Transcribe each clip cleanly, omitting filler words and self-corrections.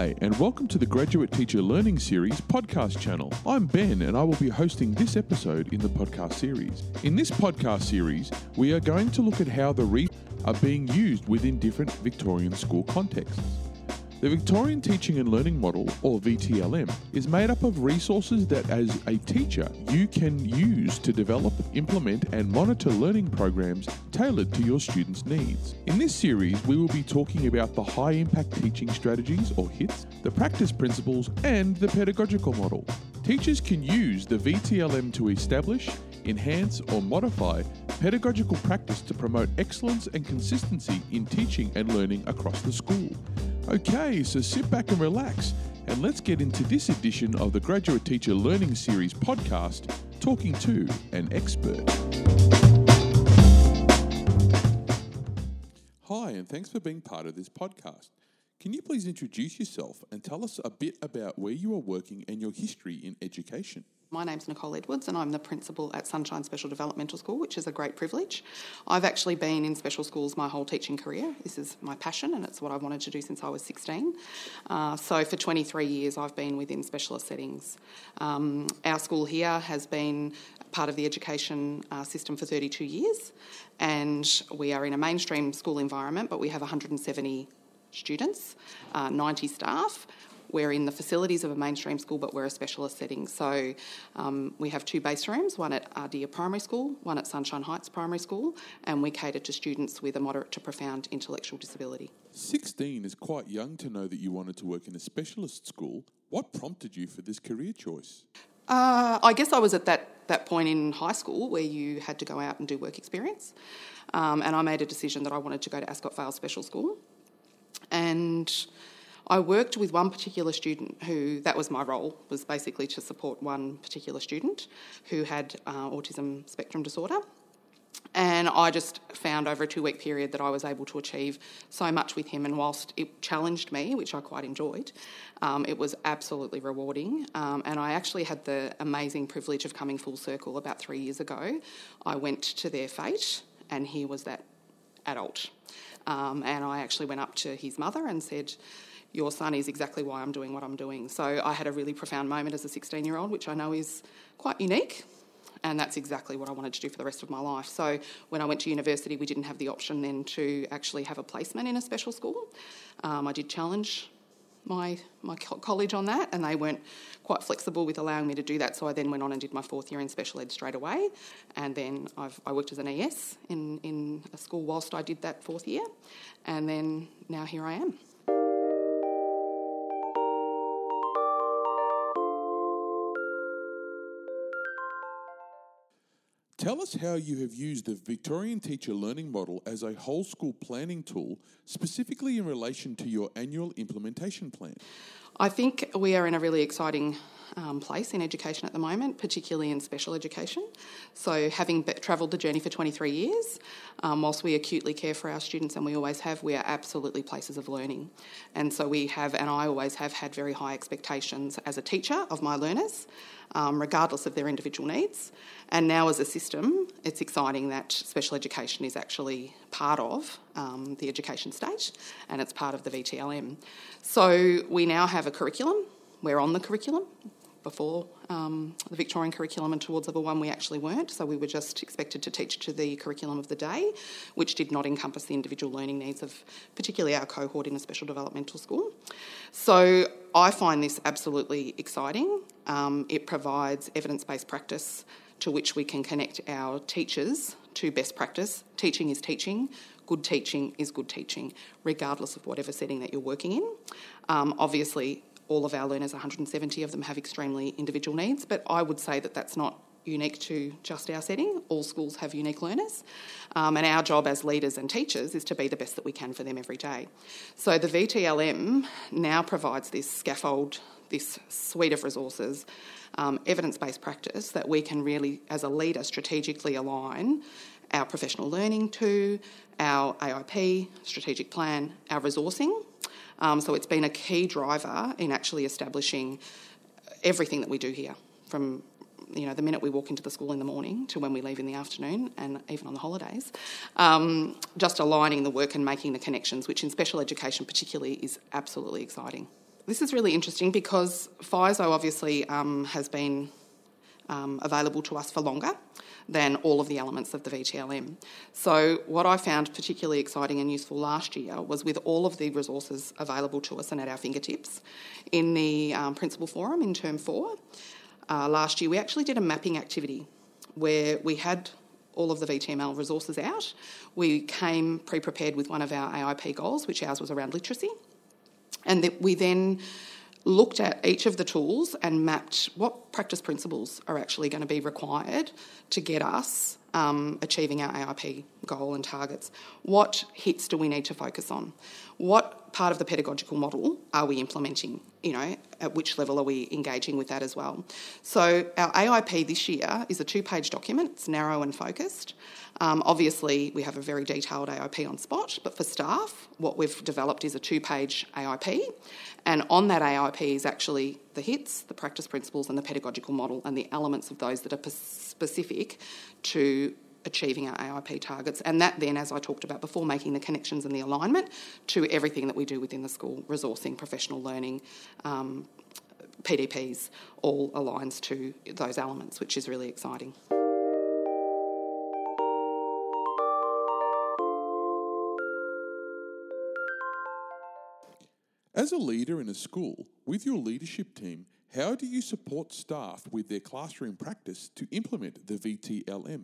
Hi, and welcome to the Graduate Teacher Learning Series podcast channel. I'm Ben, and I will be hosting this episode in the podcast series. In this podcast series, we are going to look at how the resources are being used within different Victorian school contexts. The Victorian Teaching and Learning Model, or VTLM, is made up of resources that as a teacher you can use to develop, implement and monitor learning programs tailored to your students' needs. In this series, we will be talking about the high impact teaching strategies, or HITS, the practice principles and the pedagogical model. Teachers can use the VTLM to establish, enhance or modify pedagogical practice to promote excellence and consistency in teaching and learning across the school. Okay, so sit back and relax, and let's get into this edition of the Graduate Teacher Learning Series podcast, Talking to an Expert. Hi, and thanks for being part of this podcast. Can you please introduce yourself and tell us a bit about where you are working and your history in education? My name's Nicole Edwards and I'm the principal at Sunshine Special Developmental School, which is a great privilege. I've actually been in special schools my whole teaching career. This is my passion and it's what I wanted to do since I was 16. So for 23 years I've been within specialist settings. Our school here has been part of the education system for 32 years, and we are in a mainstream school environment, but we have 170 students, 90 staff. We're in the facilities of a mainstream school, but we're a specialist setting. So we have two base rooms, one at Ardea Primary School, one at Sunshine Heights Primary School, and we cater to students with a moderate to profound intellectual disability. 16 is quite young to know that you wanted to work in a specialist school. What prompted you for this career choice? I guess I was at that point in high school where you had to go out and do work experience, and I made a decision that I wanted to go to Ascot Vale Special School. And I worked with one particular student who, that was my role, was basically to support one particular student who had autism spectrum disorder. And I just found over a 2-week period that I was able to achieve so much with him, and whilst it challenged me, which I quite enjoyed, it was absolutely rewarding. And I actually had the amazing privilege of coming full circle about 3 years ago. I went to their fete and he was that adult. And I actually went up to his mother and said, "Your son is exactly why I'm doing what I'm doing." So I had a really profound moment as a 16-year-old, which I know is quite unique, and that's exactly what I wanted to do for the rest of my life. So when I went to university, we didn't have the option then to actually have a placement in a special school. I did challenge my college on that, and they weren't quite flexible with allowing me to do that, so I then went on and did my 4th year in special ed straight away, and then I worked as an ES in a school whilst I did that 4th year, and then now here I am. Tell us how you have used the Victorian Teacher Learning Model as a whole school planning tool, specifically in relation to your annual implementation plan. I think we are in a really exciting place in education at the moment, particularly in special education. So having travelled the journey for 23 years, whilst we acutely care for our students, and we always have, we are absolutely places of learning. And so we have, and I always have had very high expectations as a teacher of my learners, regardless of their individual needs. And now as a system, it's exciting that special education is actually part of the education state, and it's part of the VTLM. So we now have a curriculum. We're on the curriculum. Before the Victorian curriculum and towards level 1 we actually weren't, so we were just expected to teach to the curriculum of the day, which did not encompass the individual learning needs of particularly our cohort in a special developmental school. So I find this absolutely exciting. It provides evidence-based practice to which we can connect our teachers to best practice. Teaching is teaching. Good teaching is good teaching, regardless of whatever setting that you're working in. Obviously, all of our learners, 170 of them, have extremely individual needs, but I would say that that's not unique to just our setting. All schools have unique learners, and our job as leaders and teachers is to be the best that we can for them every day. So the VTLM now provides this scaffold, this suite of resources, evidence-based practice that we can really, as a leader, strategically align our professional learning to, our AIP, strategic plan, our resourcing. So it's been a key driver in actually establishing everything that we do here, from the minute we walk into the school in the morning to when we leave in the afternoon, and even on the holidays, just aligning the work and making the connections, which in special education particularly is absolutely exciting. This is really interesting because FISO obviously has been available to us for longer than all of the elements of the VTLM. So what I found particularly exciting and useful last year was with all of the resources available to us and at our fingertips in the Principal Forum in Term 4. Last year we actually did a mapping activity where we had all of the VTML resources out. We came pre-prepared with one of our AIP goals, which ours was around literacy. And we then looked at each of the tools and mapped what practice principles are actually going to be required to get us achieving our AIP goal and targets. What hits do we need to focus on? What part of the pedagogical model are we implementing? At which level are we engaging with that as well? So our AIP this year is a 2-page document. It's narrow and focused. Obviously, we have a very detailed AIP on Spot, but for staff, what we've developed is a 2-page AIP, and on that AIP is actually the hits, the practice principles and the pedagogical model and the elements of those that are specific to achieving our AIP targets, and that then, as I talked about before, making the connections and the alignment to everything that we do within the school, resourcing, professional learning, PDPs, all aligns to those elements, which is really exciting. As a leader in a school, with your leadership team, how do you support staff with their classroom practice to implement the VTLM?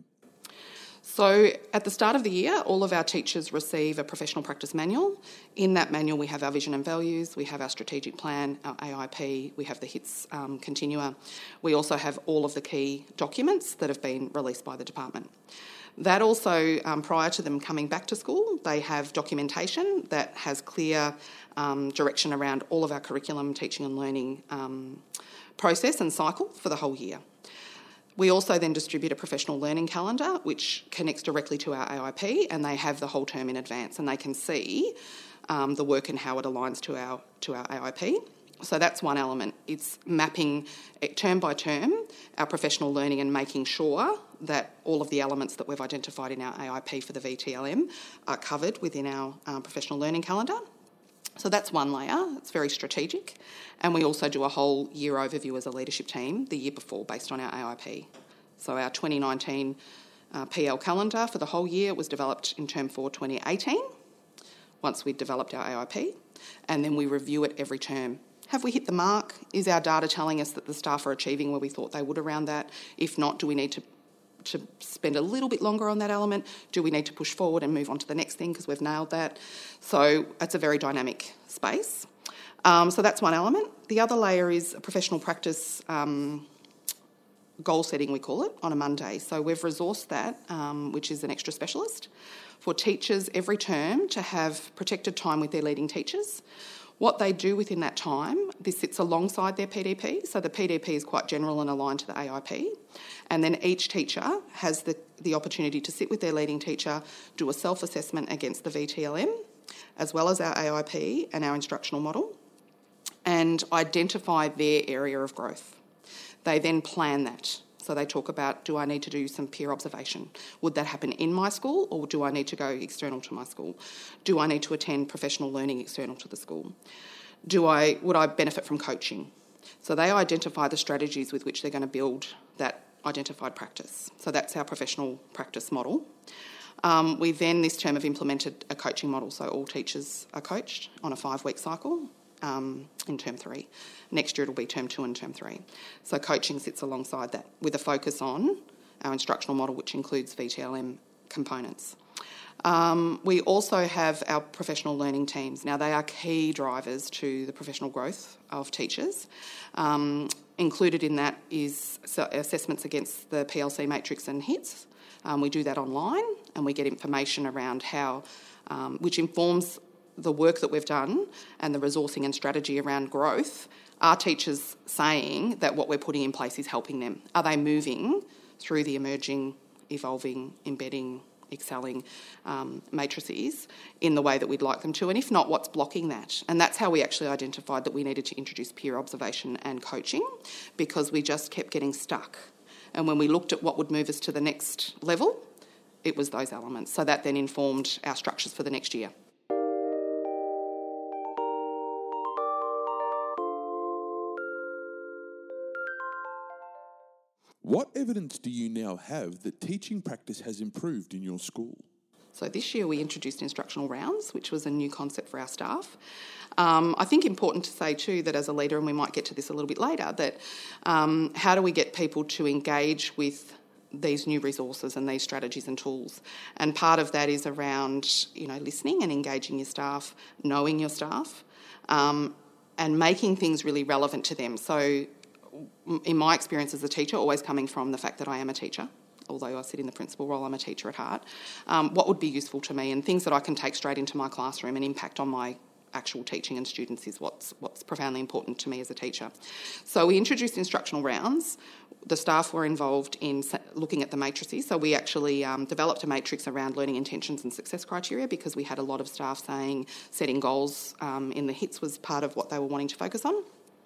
So at the start of the year, all of our teachers receive a professional practice manual. In that manual, we have our vision and values, we have our strategic plan, our AIP, we have the HITS continua. We also have all of the key documents that have been released by the department. That also, prior to them coming back to school, they have documentation that has clear direction around all of our curriculum, teaching and learning process and cycle for the whole year. We also then distribute a professional learning calendar which connects directly to our AIP, and they have the whole term in advance and they can see the work and how it aligns to our AIP. So that's one element. It's mapping term by term our professional learning and making sure that all of the elements that we've identified in our AIP for the VTLM are covered within our professional learning calendar. So that's one layer. It's very strategic. And we also do a whole year overview as a leadership team the year before based on our AIP. So our 2019 PL calendar for the whole year was developed in Term 4 2018, once we'd developed our AIP, and then we review it every term. Have we hit the mark? Is our data telling us that the staff are achieving where we thought they would around that? If not, do we need to spend a little bit longer on that element? Do we need to push forward and move on to the next thing because we've nailed that? So it's a very dynamic space. So that's one element. The other layer is a professional practice goal setting, we call it, on a Monday. So we've resourced that, which is an extra specialist, for teachers every term to have protected time with their leading teachers. What they do within that time, this sits alongside their PDP. So the PDP is quite general and aligned to the AIP. And then each teacher has the opportunity to sit with their leading teacher, do a self-assessment against the VTLM, as well as our AIP and our instructional model, and identify their area of growth. They then plan that. So they talk about, do I need to do some peer observation? Would that happen in my school, or do I need to go external to my school? Do I need to attend professional learning external to the school? Would I benefit from coaching? So they identify the strategies with which they're going to build that identified practice. So that's our professional practice model. We then this term have implemented a coaching model, so all teachers are coached on a 5-week cycle. In Term 3. Next year it'll be Term 2 and Term 3. So coaching sits alongside that with a focus on our instructional model, which includes VTLM components. We also have our professional learning teams. Now they are key drivers to the professional growth of teachers. Included in that is assessments against the PLC matrix and HITS. We do that online and we get information around how, which informs the work that we've done and the resourcing and strategy around growth. Are teachers saying that what we're putting in place is helping them? Are they moving through the emerging, evolving, embedding, excelling matrices in the way that we'd like them to? And if not, what's blocking that? And that's how we actually identified that we needed to introduce peer observation and coaching, because we just kept getting stuck. And when we looked at what would move us to the next level, it was those elements. So that then informed our structures for the next year. What evidence do you now have that teaching practice has improved in your school? So this year we introduced instructional rounds, which was a new concept for our staff. I think important to say too that as a leader, and we might get to this a little bit later, that how do we get people to engage with these new resources and these strategies and tools? And part of that is around, listening and engaging your staff, knowing your staff, and making things really relevant to them. So in my experience as a teacher, always coming from the fact that I am a teacher, although I sit in the principal role, I'm a teacher at heart, what would be useful to me and things that I can take straight into my classroom and impact on my actual teaching and students is what's profoundly important to me as a teacher. So we introduced instructional rounds. The staff were involved in looking at the matrices. So we actually developed a matrix around learning intentions and success criteria because we had a lot of staff saying setting goals in the HITS was part of what they were wanting to focus on.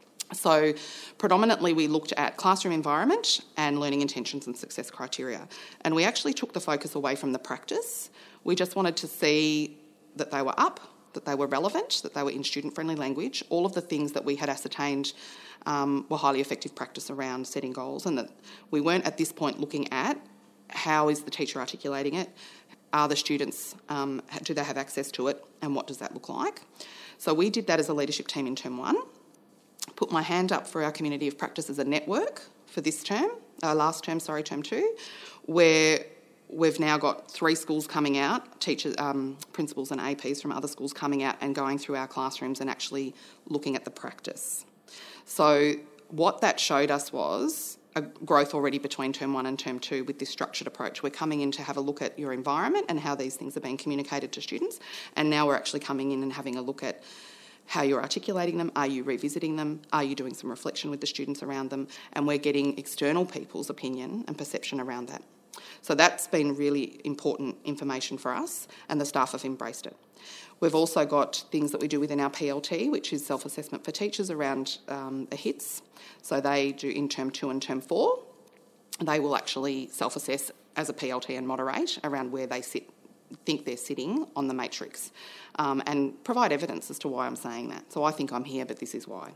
So predominantly we looked at classroom environment and learning intentions and success criteria. And we actually took the focus away from the practice. We just wanted to see that they were up, that they were relevant, that they were in student-friendly language, all of the things that we had ascertained were highly effective practice around setting goals, and that we weren't at this point looking at how is the teacher articulating it, are the students, do they have access to it, and what does that look like? So we did that as a leadership team in Term 1. Put my hand up for our community of practice as a network for this term, Term 2, where we've now got 3 schools coming out, teachers, principals and APs from other schools coming out and going through our classrooms and actually looking at the practice. So what that showed us was a growth already between Term 1 and Term 2 with this structured approach. We're coming in to have a look at your environment and how these things are being communicated to students, and now we're actually coming in and having a look at how you're articulating them, are you revisiting them, are you doing some reflection with the students around them, and we're getting external people's opinion and perception around that. So that's been really important information for us, and the staff have embraced it. We've also got things that we do within our PLT, which is self-assessment for teachers around the HITS. So they do in Term 2 and Term 4. They will actually self-assess as a PLT and moderate around where they think they're sitting on the matrix, and provide evidence as to why I'm saying that. So I think I'm here, but this is why.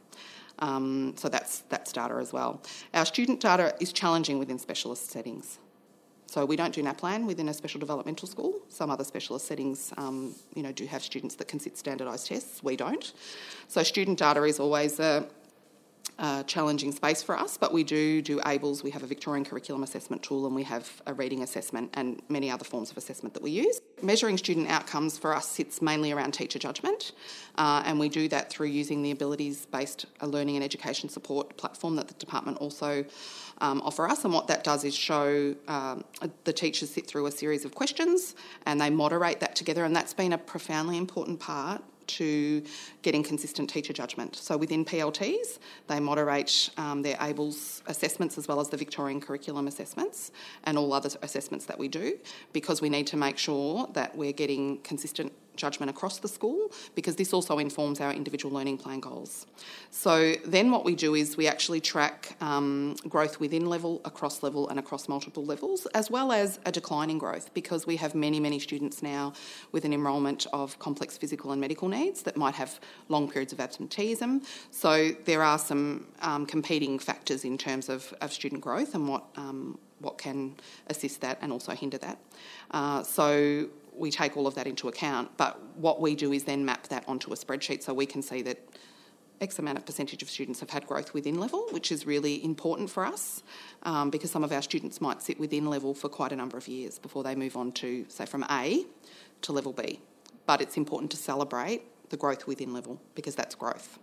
So that's data as well. Our student data is challenging within specialist settings. So we don't do NAPLAN within a special developmental school. Some other specialist settings, do have students that can sit standardised tests. We don't. So student data is always a challenging space for us, but we do ABLES. We have a Victorian curriculum assessment tool, and we have a reading assessment and many other forms of assessment that we use. Measuring student outcomes for us sits mainly around teacher judgment, and we do that through using the abilities-based learning and education support platform that the department also offer us. And what that does is show the teachers sit through a series of questions and they moderate that together, and that's been a profoundly important part to getting consistent teacher judgment. So within PLTs, they moderate their ABLES assessments as well as the Victorian curriculum assessments and all other assessments that we do, because we need to make sure that we're getting consistent judgment across the school, because this also informs our individual learning plan goals. So then what we do is we actually track growth within level, across multiple levels, as well as a decline in growth, because we have many, many students now with an enrolment of complex physical and medical needs that might have long periods of absenteeism. So there are some competing factors in terms of student growth and what can assist that and also hinder that. So we take all of that into account, but what we do is then map that onto a spreadsheet so we can see that X amount of percentage of students have had growth within level, which is really important for us, because some of our students might sit within level for quite a number of years before they move on to, say, from A to level B. But it's important to celebrate the growth within level, because that's growth.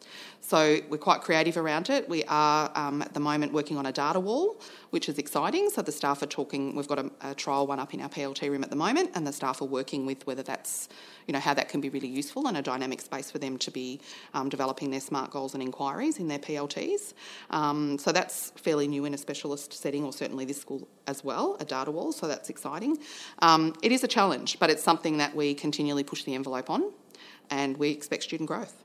So we're quite creative around it. We are at the moment working on a data wall, which is exciting. So the staff are talking, we've got a trial one up in our PLT room at the moment, and the staff are working with whether that's, how that can be really useful and a dynamic space for them to be developing their SMART goals and inquiries in their PLTs. So that's fairly new in a specialist setting, or certainly this school as well, a data wall, so that's exciting. It is a challenge, but it's something that we continually push the envelope on, and we expect student growth.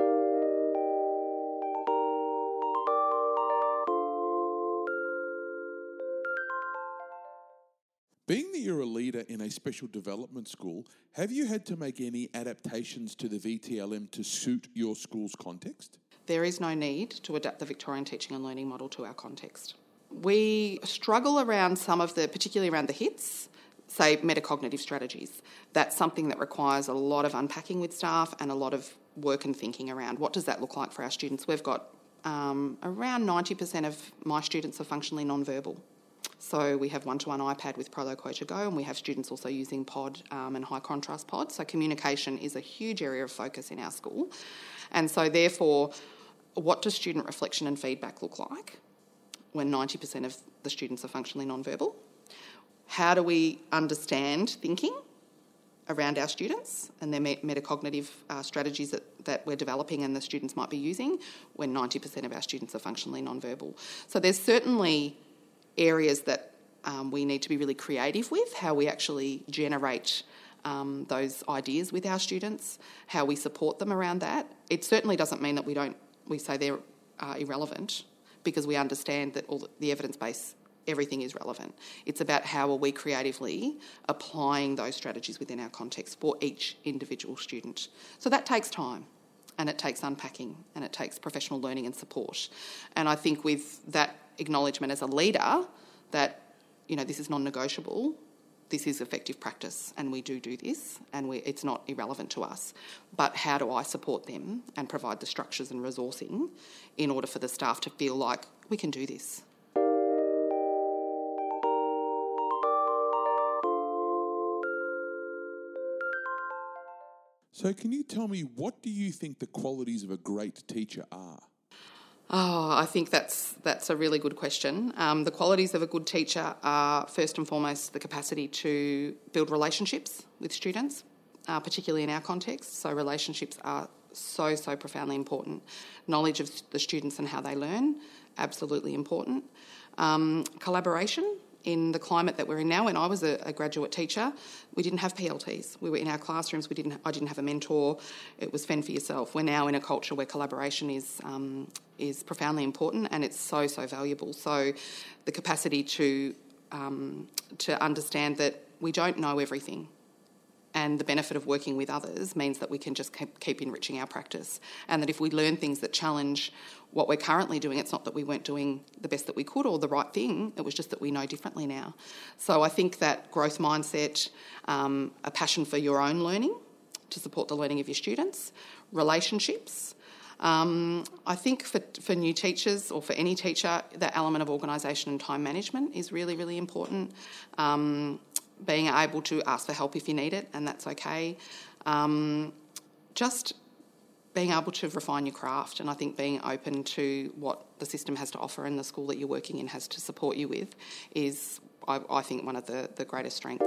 Being that you're a leader in a special development school, have you had to make any adaptations to the VTLM to suit your school's context? There is no need to adapt the Victorian teaching and learning model to our context. We struggle around particularly around the HITS, say metacognitive strategies. That's something that requires a lot of unpacking with staff and a lot of work and thinking around what does that look like for our students. We've got around 90% of my students are functionally non-verbal. So we have one-to-one iPad with Proloquotia Go, and we have students also using POD and high contrast POD. So communication is a huge area of focus in our school. And so therefore, what does student reflection and feedback look like when 90% of the students are functionally non-verbal? How do we understand thinking around our students and their metacognitive strategies that we're developing and the students might be using when 90% of our students are functionally non-verbal? So there's certainly areas that we need to be really creative with, how we actually generate those ideas with our students, how we support them around that. It certainly doesn't mean that we say they're irrelevant, because we understand that all the evidence base, everything is relevant. It's about how are we creatively applying those strategies within our context for each individual student. So that takes time, and it takes unpacking, and it takes professional learning and support. And I think with that acknowledgement as a leader that, this is non-negotiable, this is effective practice, and we do this, and it's not irrelevant to us. But how do I support them and provide the structures and resourcing in order for the staff to feel like we can do this? So can you tell me, what do you think the qualities of a great teacher are? Oh, I think that's a really good question. The qualities of a good teacher are, first and foremost, the capacity to build relationships with students, particularly in our context. So relationships are so profoundly important. Knowledge of the students and how they learn, absolutely important. Collaboration. In the climate that we're in now, when I was a graduate teacher, we didn't have PLTs. We were in our classrooms. I didn't have a mentor. It was fend for yourself. We're now in a culture where collaboration is profoundly important, and it's so valuable. So, the capacity to understand that we don't know everything, and the benefit of working with others means that we can just keep enriching our practice, and that if we learn things that challenge what we're currently doing, it's not that we weren't doing the best that we could or the right thing, it was just that we know differently now. So I think that growth mindset, a passion for your own learning to support the learning of your students, relationships. I think for new teachers or for any teacher, that element of organisation and time management is really important. Being able to ask for help if you need it, and that's okay. Just being able to refine your craft, and I think being open to what the system has to offer and the school that you're working in has to support you with is, I think, one of the greatest strengths.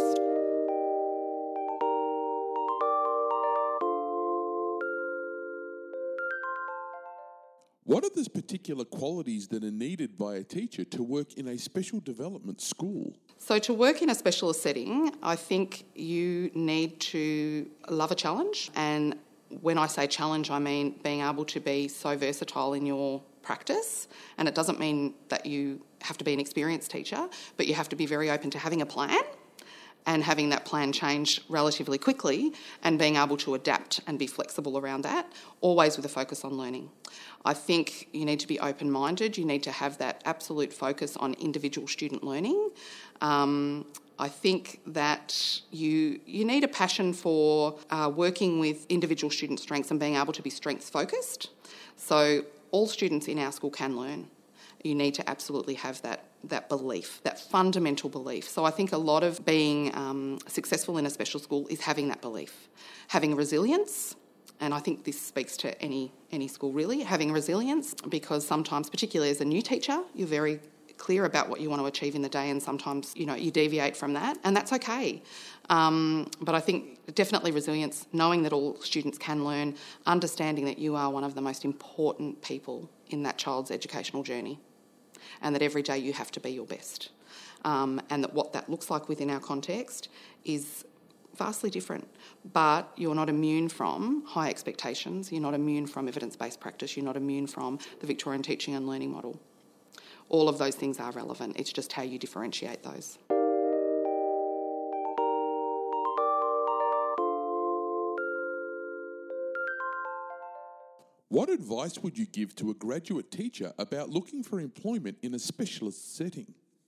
What are the particular qualities that are needed by a teacher to work in a special development school? So to work in a specialist setting, I think you need to love a challenge. And when I say challenge, I mean being able to be so versatile in your practice. And it doesn't mean that you have to be an experienced teacher, but you have to be very open to having a plan and having that plan change relatively quickly and being able to adapt and be flexible around that, always with a focus on learning. I think you need to be open-minded. You need to have that absolute focus on individual student learning. I think that you need a passion for working with individual student strengths and being able to be strengths-focused. So all students in our school can learn. You need to absolutely have that belief, that fundamental belief. So I think a lot of being successful in a special school is having that belief, having resilience, and I think this speaks to any school really, having resilience, because sometimes, particularly as a new teacher, you're very clear about what you want to achieve in the day, and sometimes you deviate from that, and that's okay. But I think definitely resilience, knowing that all students can learn, understanding that you are one of the most important people in that child's educational journey, and that every day you have to be your best, and that what that looks like within our context is vastly different. But you're not immune from high expectations, you're not immune from evidence-based practice, you're not immune from the Victorian teaching and learning model. All of those things are relevant, it's just how you differentiate those. What advice would you give to a graduate teacher about looking for employment in a specialist setting?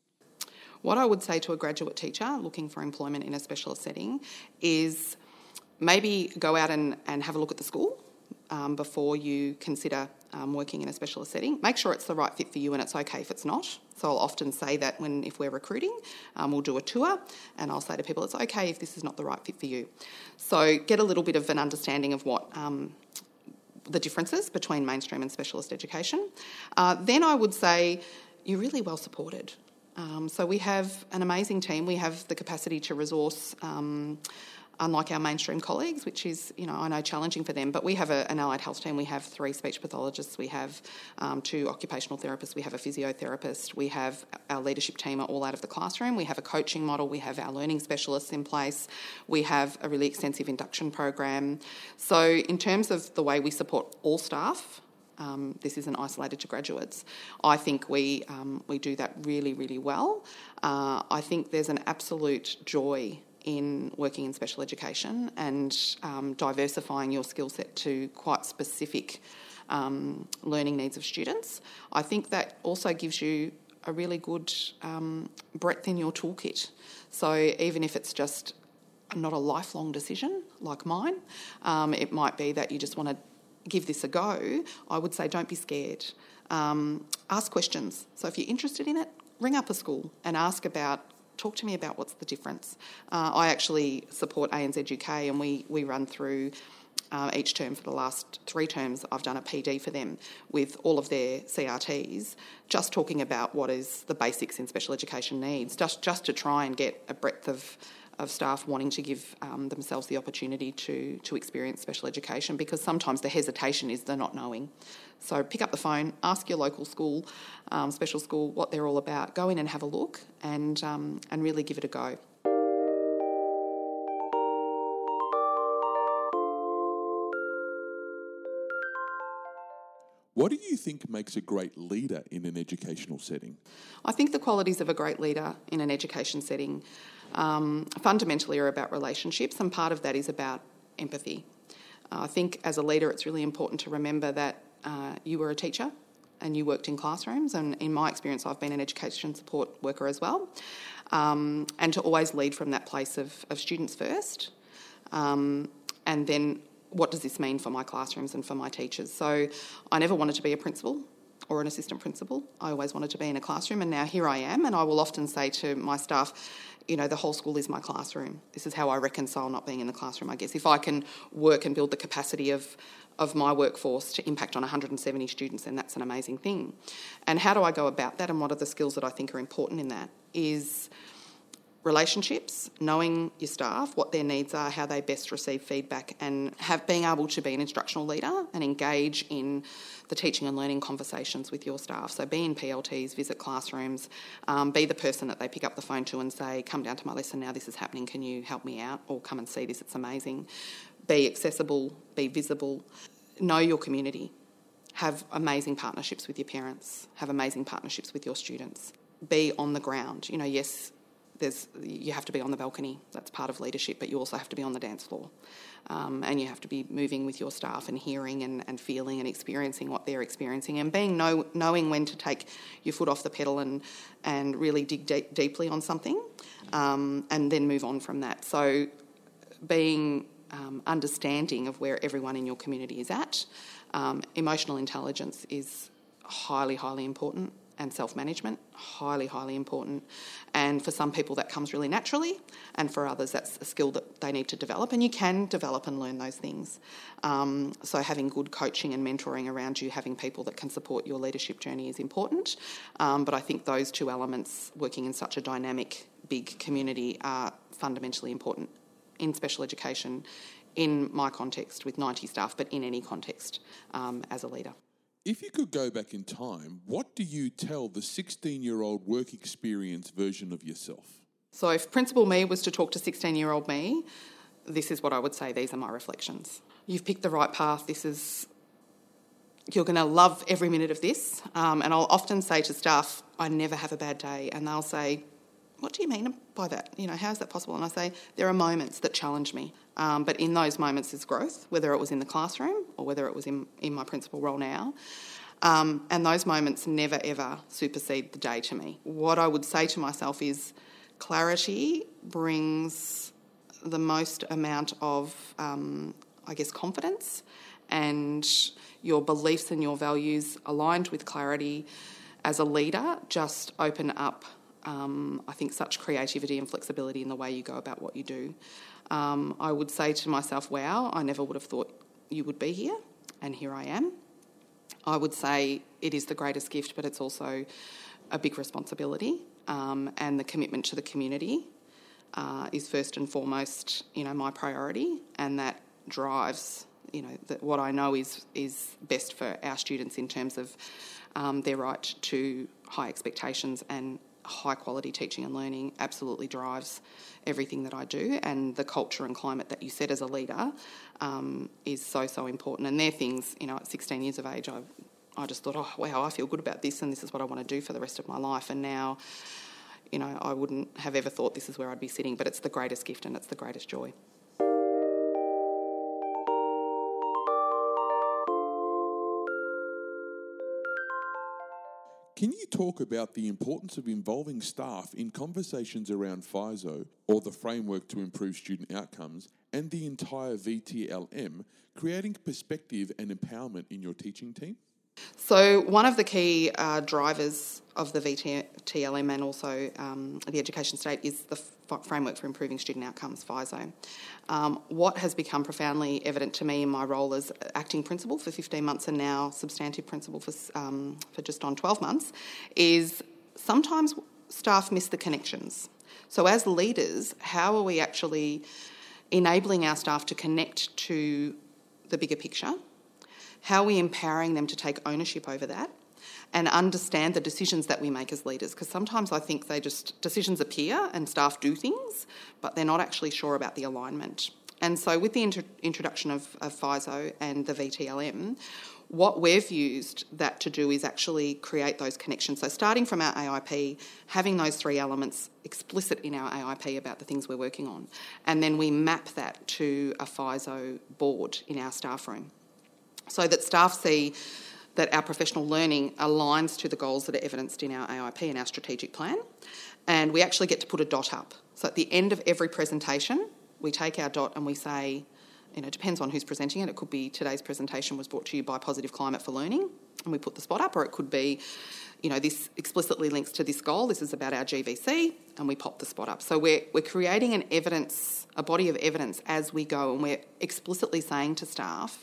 What I would say to a graduate teacher looking for employment in a specialist setting is maybe go out and have a look at the school before you consider working in a specialist setting. Make sure it's the right fit for you, and it's okay if it's not. So I'll often say that if we're recruiting, we'll do a tour, and I'll say to people, it's okay if this is not the right fit for you. So get a little bit of an understanding of what the differences between mainstream and specialist education. Then I would say you're really well supported. So we have an amazing team. We have the capacity to resource, unlike our mainstream colleagues, which is, I know challenging for them, but we have an allied health team. We have 3 speech pathologists. We have 2 occupational therapists. We have a physiotherapist. We have our leadership team are all out of the classroom. We have a coaching model. We have our learning specialists in place. We have a really extensive induction program. So in terms of the way we support all staff, this isn't isolated to graduates. I think we do that really, really well. I think there's an absolute joy in working in special education and diversifying your skill set to quite specific learning needs of students. I think that also gives you a really good breadth in your toolkit. So even if it's just not a lifelong decision like mine, it might be that you just want to give this a go. I would say don't be scared. Ask questions. So if you're interested in it, ring up a school and talk to me about what's the difference. I actually support ANZ UK, and we run through each term for the last 3 terms. I've done a PD for them with all of their CRTs, just talking about what is the basics in special education needs, just to try and get a breadth of staff wanting to give themselves the opportunity to experience special education, because sometimes the hesitation is the not knowing. So pick up the phone, ask your local school, special school, what they're all about. Go in and have a look and really give it a go. What do you think makes a great leader in an educational setting? I think the qualities of a great leader in an education setting fundamentally are about relationships, and part of that is about empathy. I think as a leader it's really important to remember that you were a teacher and you worked in classrooms, and in my experience I've been an education support worker as well, and to always lead from that place of students first, and then what does this mean for my classrooms and for my teachers. So I never wanted to be a principal or an assistant principal. I always wanted to be in a classroom, and now here I am, and I will often say to my staff, the whole school is my classroom. This is how I reconcile not being in the classroom, I guess. If I can work and build the capacity of my workforce to impact on 170 students, then that's an amazing thing. And how do I go about that, and what are the skills that I think are important in that is relationships, knowing your staff, what their needs are, how they best receive feedback, and being able to be an instructional leader and engage in the teaching and learning conversations with your staff. So be in PLTs, visit classrooms, be the person that they pick up the phone to and say, come down to my lesson now, this is happening, can you help me out? Or come and see this, it's amazing. Be accessible, be visible, know your community, have amazing partnerships with your parents, have amazing partnerships with your students, be on the ground. Yes, you have to be on the balcony, that's part of leadership, but you also have to be on the dance floor, and you have to be moving with your staff and hearing and feeling and experiencing what they're experiencing, and knowing when to take your foot off the pedal and really dig deeply on something, and then move on from that. So being understanding of where everyone in your community is at. Emotional intelligence is highly, highly important, and self-management, highly, highly important. And for some people that comes really naturally, and for others that's a skill that they need to develop, and you can develop and learn those things. So having good coaching and mentoring around you, having people that can support your leadership journey is important. But I think those 2 elements, working in such a dynamic, big community, are fundamentally important in special education, in my context with 90 staff, but in any context as a leader. If you could go back in time, what do you tell the 16-year-old work experience version of yourself? So if Principal me was to talk to 16-year-old me, this is what I would say. These are my reflections. You've picked the right path. You're going to love every minute of this. And I'll often say to staff, I never have a bad day. And they'll say, what do you mean by that? How is that possible? And I say, there are moments that challenge me. But in those moments is growth, whether it was in the classroom or whether it was in my principal role now. And those moments never, ever supersede the day to me. What I would say to myself is clarity brings the most amount of, confidence, and your beliefs and your values aligned with clarity as a leader just open up, such creativity and flexibility in the way you go about what you do. I would say to myself, wow, I never would have thought you would be here, and here I am. I would say it is the greatest gift, but it's also a big responsibility, and the commitment to the community is first and foremost, my priority, and that drives, what I know is best for our students in terms of their right to high expectations, and high quality teaching and learning absolutely drives everything that I do, and the culture and climate that you set as a leader is so important. And they're things, at 16 years of age, I just thought, oh, wow, I feel good about this, and this is what I want to do for the rest of my life. And now, I wouldn't have ever thought this is where I'd be sitting, but it's the greatest gift and it's the greatest joy. Can you talk about the importance of involving staff in conversations around FISO, or the Framework to Improve Student Outcomes, and the entire VTLM, creating perspective and empowerment in your teaching team? So one of the key drivers of the VTLM and also the Education State is the Framework for Improving Student Outcomes, FISO. What has become profoundly evident to me in my role as acting principal for 15 months and now substantive principal for just on 12 months is sometimes staff miss the connections. So as leaders, how are we actually enabling our staff to connect to the bigger picture? How are we empowering them to take ownership over that and understand the decisions that we make as leaders? Because sometimes I think decisions appear and staff do things, but they're not actually sure about the alignment. And so with the introduction of FISO and the VTLM, what we've used that to do is actually create those connections. So starting from our AIP, having those three elements explicit in our AIP about the things we're working on, and then we map that to a FISO board in our staff room, so that staff see that our professional learning aligns to the goals that are evidenced in our AIP and our strategic plan. And we actually get to put a dot up. So at the end of every presentation, we take our dot and we say, it depends on who's presenting it. It could be today's presentation was brought to you by Positive Climate for Learning, and we put the spot up, or it could be, this explicitly links to this goal. This is about our GVC, and we pop the spot up. So we're creating a body of evidence as we go, and we're explicitly saying to staff,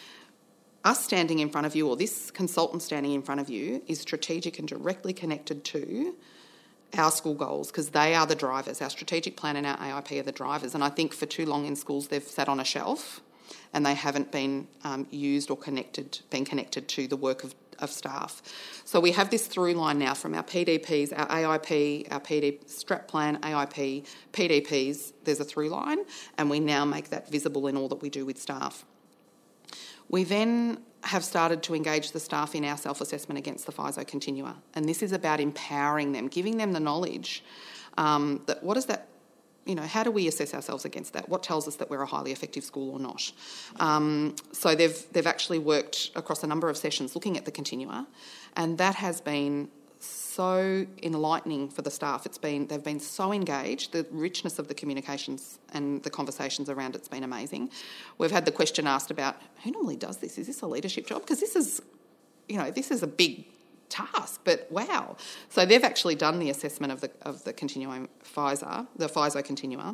us standing in front of you, or this consultant standing in front of you, is strategic and directly connected to our school goals, because they are the drivers. Our strategic plan and our AIP are the drivers. And I think for too long in schools they've sat on a shelf and they haven't been used or been connected to the work of staff. So we have this through line now from our PDPs, our AIP, our PD strat plan, AIP, PDPs. There's a through line, and we now make that visible in all that we do with staff. We then have started to engage the staff in our self-assessment against the FISO Continua, and this is about empowering them, giving them the knowledge that what is that, how do we assess ourselves against that? What tells us that we're a highly effective school or not? So they've actually worked across a number of sessions looking at the Continua, and that has been so enlightening for the staff. They've been so engaged. The richness of the communications and the conversations around it's been amazing. We've had the question asked about who normally does this? Is this a leadership job? Because this is a big task, but wow. So they've actually done the assessment of the continuum FISO, the FISO Continua,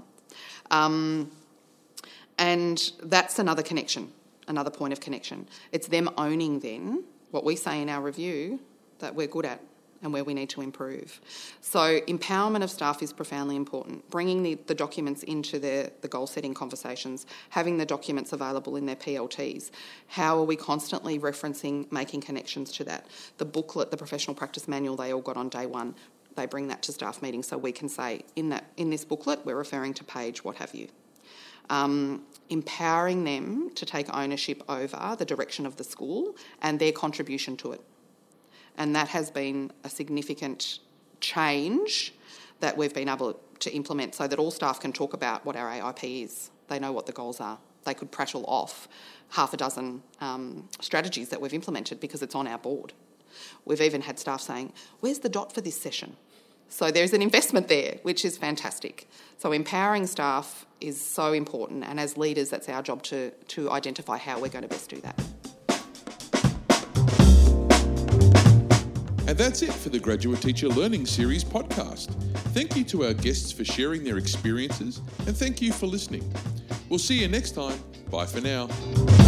and that's another connection, another point of connection. It's them owning then what we say in our review that we're good at and where we need to improve. So empowerment of staff is profoundly important. Bringing the documents into the goal-setting conversations, having the documents available in their PLTs. How are we constantly referencing, making connections to that? The booklet, the professional practice manual they all got on day one, they bring that to staff meetings so we can say, in this booklet, we're referring to page what have you. Empowering them to take ownership over the direction of the school and their contribution to it. And that has been a significant change that we've been able to implement so that all staff can talk about what our AIP is. They know what the goals are. They could prattle off half a dozen strategies that we've implemented because it's on our board. We've even had staff saying, where's the dot for this session? So there's an investment there, which is fantastic. So empowering staff is so important, and as leaders, that's our job to identify how we're going to best do that. And that's it for the Graduate Teacher Learning Series podcast. Thank you to our guests for sharing their experiences, and thank you for listening. We'll see you next time. Bye for now.